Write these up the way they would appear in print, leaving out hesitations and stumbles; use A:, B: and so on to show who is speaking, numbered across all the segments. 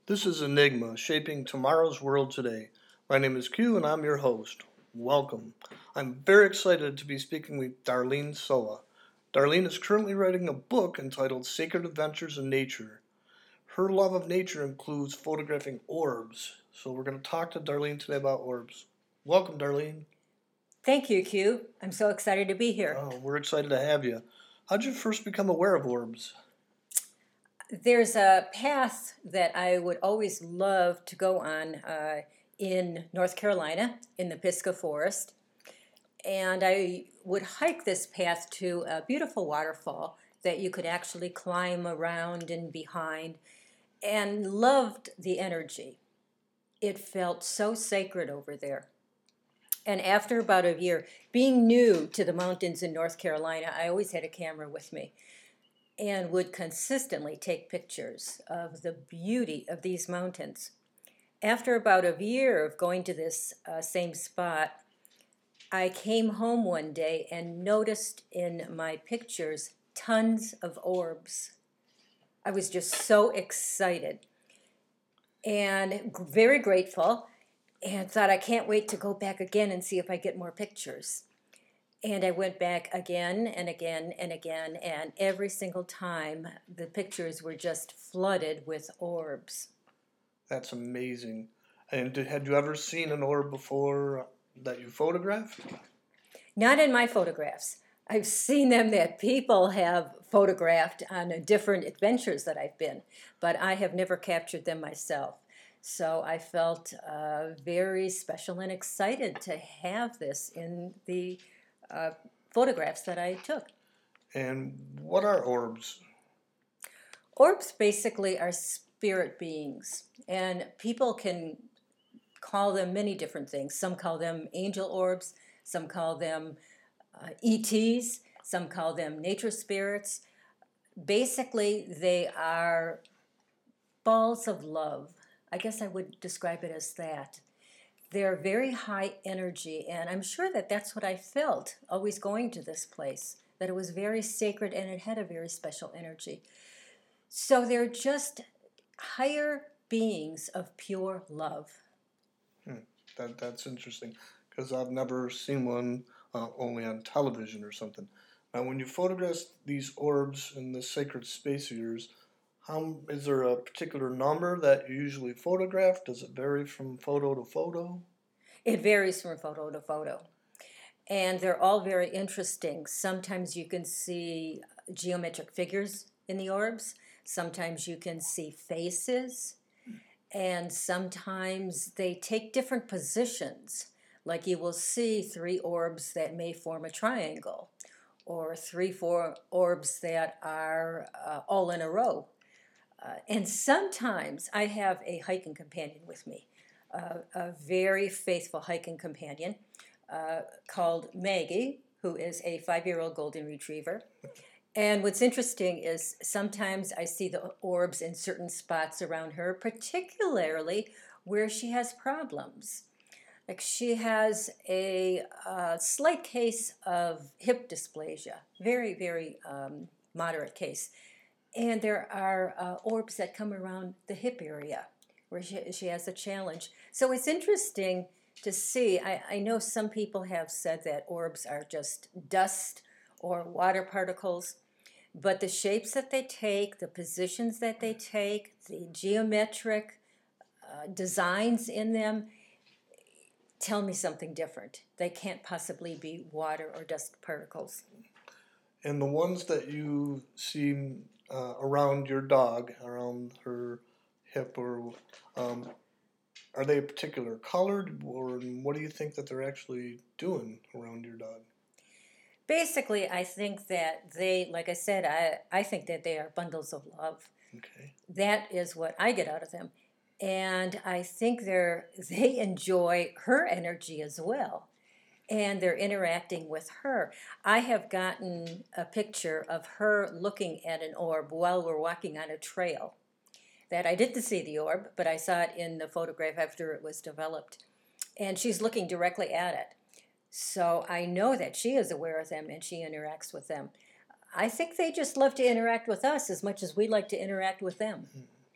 A: This is Enigma, shaping tomorrow's world today. My name is Q and I'm your host. Welcome. I'm very excited to be speaking with Darlene Soa. Darlene is currently writing a book entitled Sacred Adventures in Nature. Her love of nature includes photographing orbs. So we're going to talk to Darlene today about orbs. Welcome, Darlene.
B: Thank you, Q. I'm so excited to be here.
A: Oh, we're excited to have you. How'd you first become aware of orbs?
B: There's a path that I would always love to go on in North Carolina in the Pisgah Forest. And I would hike this path to a beautiful waterfall that you could actually climb around and behind, and loved the energy. It felt so sacred over there. And after about a year, being new to the mountains in North Carolina, I always had a camera with me and would consistently take pictures of the beauty of these mountains. After about a year of going to this same spot, I came home one day and noticed in my pictures tons of orbs. I was just so excited and very grateful, and thought I can't wait to go back again and see if I get more pictures. And I went back again and again and again, and every single time the pictures were just flooded with orbs.
A: That's amazing. And had you ever seen an orb before that you photographed?
B: Not in my photographs. I've seen them that people have photographed on different adventures that I've been, but I have never captured them myself. So I felt very special and excited to have this in the uh, photographs that I took.
A: And what are orbs?
B: Orbs basically are spirit beings, and people can call them many different things. Some call them angel orbs, some call them ETs, some call them nature spirits. Basically, they are balls of love. I guess I would describe it as that. They're very high energy, and I'm sure that that's what I felt always going to this place, that it was very sacred and it had a very special energy. So they're just higher beings of pure love.
A: Hmm, that's interesting because I've never seen one only on television or something. Now, when you photograph these orbs in the sacred space of yours, how is there a particular number that you usually photograph? Does it vary from photo to photo?
B: It varies from photo to photo, and they're all very interesting. Sometimes you can see geometric figures in the orbs, sometimes you can see faces, and sometimes they take different positions. Like you will see three orbs that may form a triangle, or three, four orbs that are all in a row. And sometimes I have a hiking companion with me, a very faithful hiking companion called Maggie, who is a 5-year-old golden retriever. And what's interesting is sometimes I see the orbs in certain spots around her, particularly where she has problems. Like she has a slight case of hip dysplasia, very, very moderate case. And there are orbs that come around the hip area where she has a challenge. So it's interesting to see. I know some people have said that orbs are just dust or water particles, but the shapes that they take, the positions that they take, the geometric designs in them tell me something different. They can't possibly be water or dust particles.
A: And the ones that you see around your dog, around her hip, or um, are they a particular colored, or what do you think that they're actually doing around your dog?
B: Basically, I think that they, like I said, I think that they are bundles of love.
A: Okay.
B: That is what I get out of them. And I think they enjoy her energy as well. And they're interacting with her. I have gotten a picture of her looking at an orb while we're walking on a trail. That I didn't see the orb, but I saw it in the photograph after it was developed. And she's looking directly at it. So I know that she is aware of them and she interacts with them. I think they just love to interact with us as much as we like to interact with them.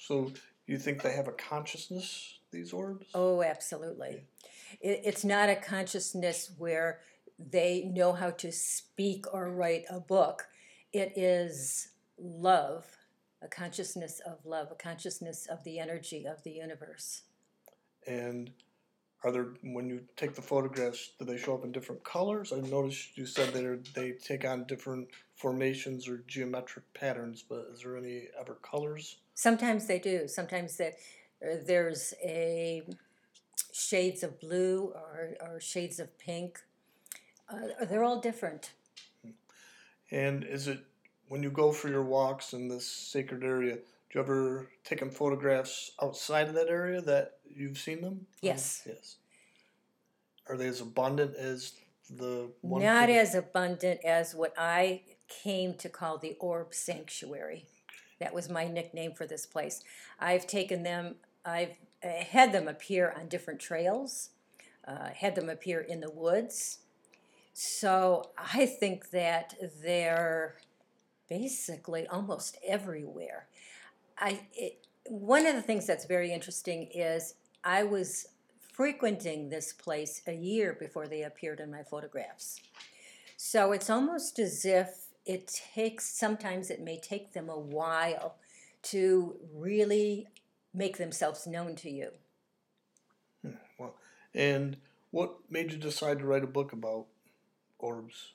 A: So you think they have a consciousness, these orbs?
B: Oh, absolutely. It's not a consciousness where they know how to speak or write a book. It is love, a consciousness of love, a consciousness of the energy of the universe.
A: And are there, when you take the photographs, do they show up in different colors? I noticed you said they take on different formations or geometric patterns, but is there any ever colors?
B: Sometimes they do. Sometimes there's a shades of blue or shades of pink. They're all different.
A: And is it, when you go for your walks in this sacred area, do you ever take them photographs outside of that area that you've seen them?
B: Yes.
A: Yes. Are they as abundant as the one?
B: Not as abundant as what I came to call the Orb Sanctuary. That was my nickname for this place. I've had them appear on different trails, had them appear in the woods. So I think that they're basically almost everywhere. One of the things that's very interesting is I was frequenting this place a year before they appeared in my photographs. So it's almost as if sometimes it may take them a while to really make themselves known to you.
A: Well, and what made you decide to write a book about orbs?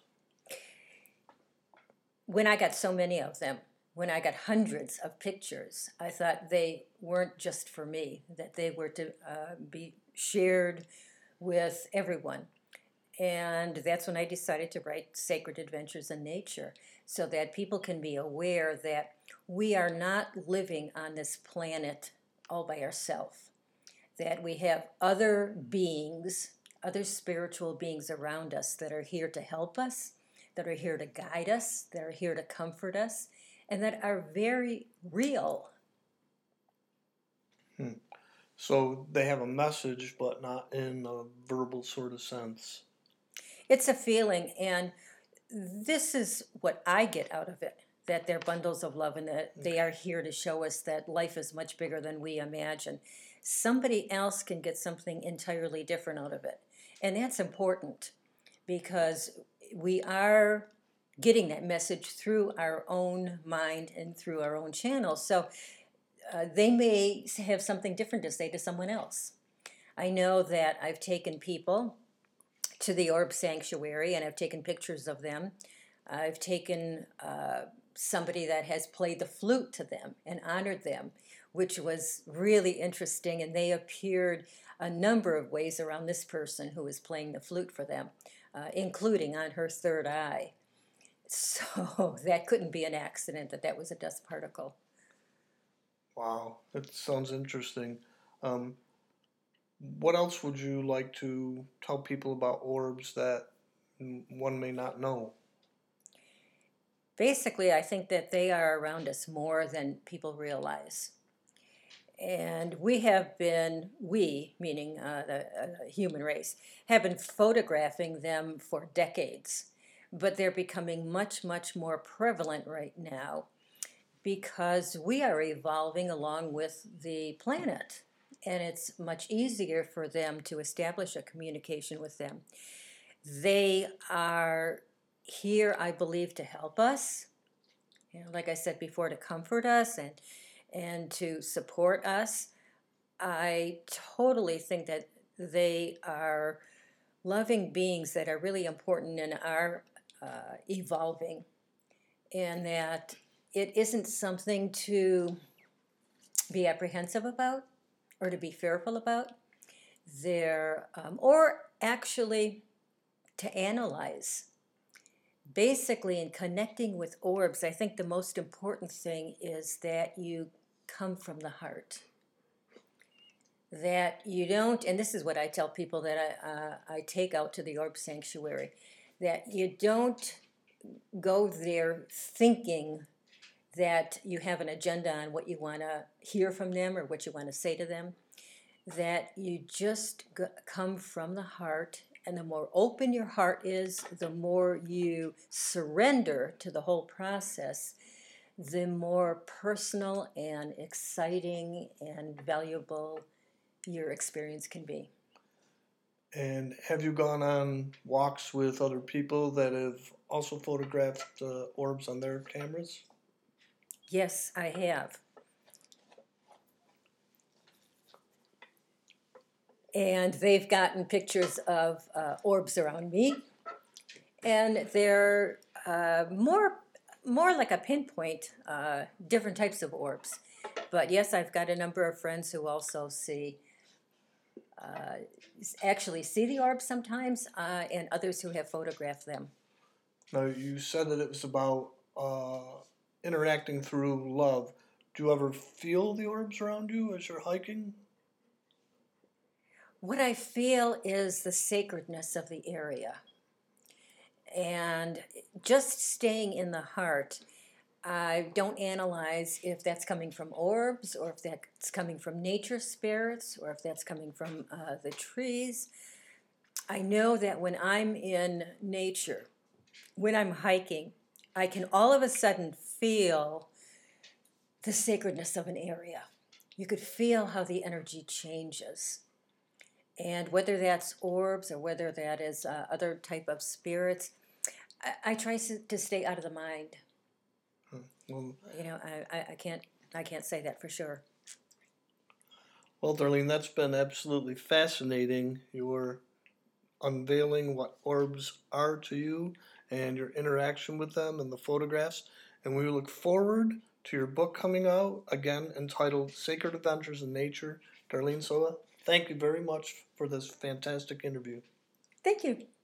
B: When I got so many of them, when I got hundreds of pictures, I thought they weren't just for me, that they were to be shared with everyone. And that's when I decided to write Sacred Adventures in Nature, so that people can be aware that we are not living on this planet all by ourselves, that we have other beings, other spiritual beings around us that are here to help us, that are here to guide us, that are here to comfort us, and that are very real.
A: So they have a message, but not in a verbal sort of sense.
B: It's a feeling, and this is what I get out of it, that they're bundles of love and that they are here to show us that life is much bigger than we imagine. Somebody else can get something entirely different out of it. And that's important because we are getting that message through our own mind and through our own channels. So they may have something different to say to someone else. I know that I've taken people to the Orb Sanctuary and I've taken pictures of them. I've taken somebody that has played the flute to them and honored them, which was really interesting. And they appeared a number of ways around this person who was playing the flute for them, including on her third eye. So that couldn't be an accident that was a dust particle.
A: Wow, that sounds interesting. What else would you like to tell people about orbs that one may not know?
B: Basically, I think that they are around us more than people realize. And we, meaning the human race, have been photographing them for decades. But they're becoming much, much more prevalent right now because we are evolving along with the planet. And it's much easier for them to establish a communication with them. They are here, I believe, to help us. Like I said before, to comfort us and to support us. I totally think that they are loving beings that are really important in our evolving, and that it isn't something to be apprehensive about or to be fearful about. Or actually to analyze. Basically, in connecting with orbs, I think the most important thing is that you come from the heart. That you don't, and this is what I tell people that I take out to the Orb Sanctuary, that you don't go there thinking that you have an agenda on what you want to hear from them or what you want to say to them, that you just come from the heart. And the more open your heart is, the more you surrender to the whole process, the more personal and exciting and valuable your experience can be.
A: And have you gone on walks with other people that have also photographed orbs on their cameras?
B: Yes, I have. And they've gotten pictures of orbs around me, and they're more like a pinpoint, different types of orbs. But yes, I've got a number of friends who also actually see the orbs sometimes, and others who have photographed them.
A: Now, you said that it was about interacting through love. Do you ever feel the orbs around you as you're hiking?
B: What I feel is the sacredness of the area. And just staying in the heart, I don't analyze if that's coming from orbs or if that's coming from nature spirits or if that's coming from the trees. I know that when I'm in nature, when I'm hiking, I can all of a sudden feel the sacredness of an area. You could feel how the energy changes. And whether that's orbs or whether that is other type of spirits, I try to stay out of the mind.
A: Well,
B: You know, I can't say that for sure.
A: well, Darlene, that's been absolutely fascinating. Your unveiling what orbs are to you and your interaction with them and the photographs. And we look forward to your book coming out, again entitled Sacred Adventures in Nature. Darlene Soa, thank you very much for this fantastic interview.
B: Thank you.